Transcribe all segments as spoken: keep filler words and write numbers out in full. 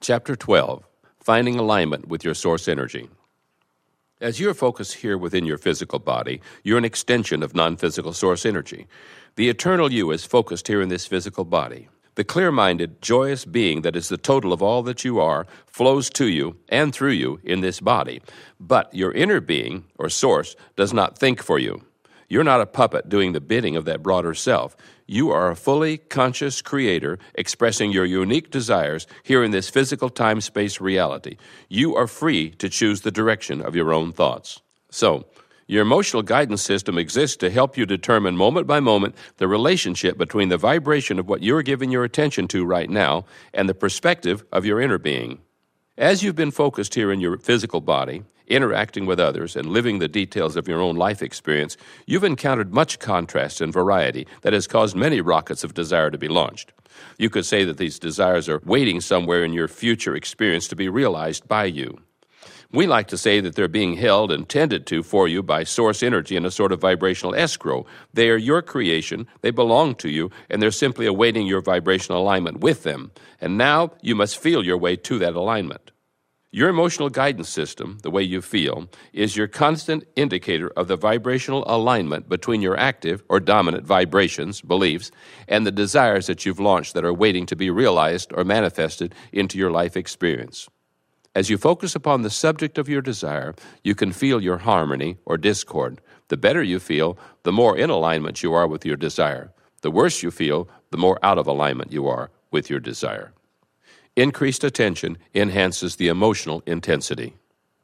Chapter twelve, Finding Alignment with Your Source Energy. As you're focused here within your physical body, you're an extension of non-physical source energy. The eternal you is focused here in this physical body. The clear-minded, joyous being that is the total of all that you are flows to you and through you in this body. But your inner being, or source, does not think for you. You're not a puppet doing the bidding of that broader self. You are a fully conscious creator expressing your unique desires here in this physical time-space reality. You are free to choose the direction of your own thoughts. So, your emotional guidance system exists to help you determine moment by moment the relationship between the vibration of what you're giving your attention to right now and the perspective of your inner being. As you've been focused here in your physical body, interacting with others, and living the details of your own life experience, you've encountered much contrast and variety that has caused many rockets of desire to be launched. You could say that these desires are waiting somewhere in your future experience to be realized by you. We like to say that they're being held and tended to for you by source energy in a sort of vibrational escrow. They are your creation, they belong to you, and they're simply awaiting your vibrational alignment with them. And now you must feel your way to that alignment. Your emotional guidance system, the way you feel, is your constant indicator of the vibrational alignment between your active or dominant vibrations, beliefs, and the desires that you've launched that are waiting to be realized or manifested into your life experience. As you focus upon the subject of your desire, you can feel your harmony or discord. The better you feel, the more in alignment you are with your desire. The worse you feel, the more out of alignment you are with your desire. Increased attention enhances the emotional intensity.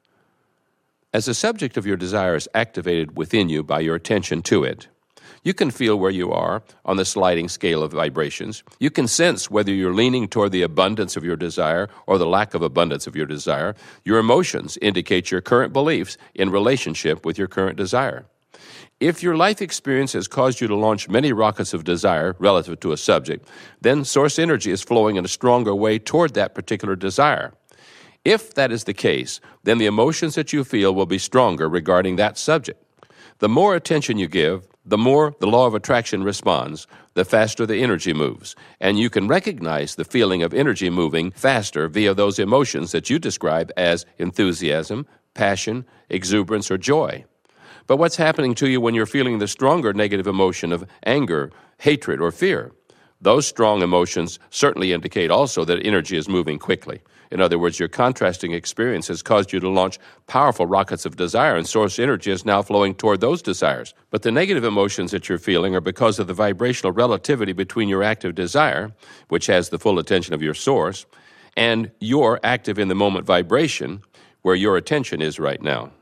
As the subject of your desire is activated within you by your attention to it, you can feel where you are on the sliding scale of vibrations. You can sense whether you're leaning toward the abundance of your desire or the lack of abundance of your desire. Your emotions indicate your current beliefs in relationship with your current desire. If your life experience has caused you to launch many rockets of desire relative to a subject, then source energy is flowing in a stronger way toward that particular desire. If that is the case, then the emotions that you feel will be stronger regarding that subject. The more attention you give, the more the law of attraction responds, the faster the energy moves. And you can recognize the feeling of energy moving faster via those emotions that you describe as enthusiasm, passion, exuberance, or joy. But what's happening to you when you're feeling the stronger negative emotion of anger, hatred, or fear? Those strong emotions certainly indicate also that energy is moving quickly. In other words, your contrasting experience has caused you to launch powerful rockets of desire, and source energy is now flowing toward those desires. But the negative emotions that you're feeling are because of the vibrational relativity between your active desire, which has the full attention of your source, and your active in the moment vibration, where your attention is right now.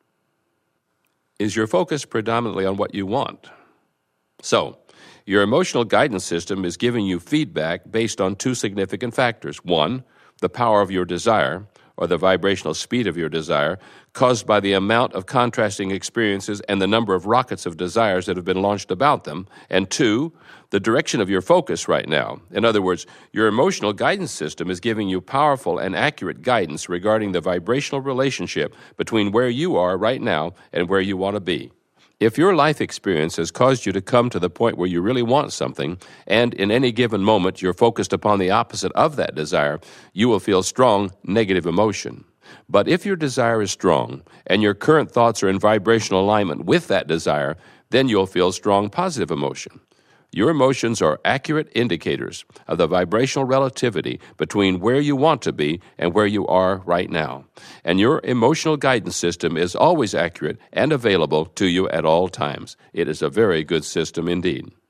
Is your focus predominantly on what you want? So, your emotional guidance system is giving you feedback based on two significant factors. One, the power of your desire, or the vibrational speed of your desire, caused by the amount of contrasting experiences and the number of rockets of desires that have been launched about them. And two, the direction of your focus right now. In other words, your emotional guidance system is giving you powerful and accurate guidance regarding the vibrational relationship between where you are right now and where you want to be. If your life experience has caused you to come to the point where you really want something, and in any given moment you're focused upon the opposite of that desire, you will feel strong negative emotion. But if your desire is strong, and your current thoughts are in vibrational alignment with that desire, then you'll feel strong positive emotion. Your emotions are accurate indicators of the vibrational relativity between where you want to be and where you are right now. And your emotional guidance system is always accurate and available to you at all times. It is a very good system indeed.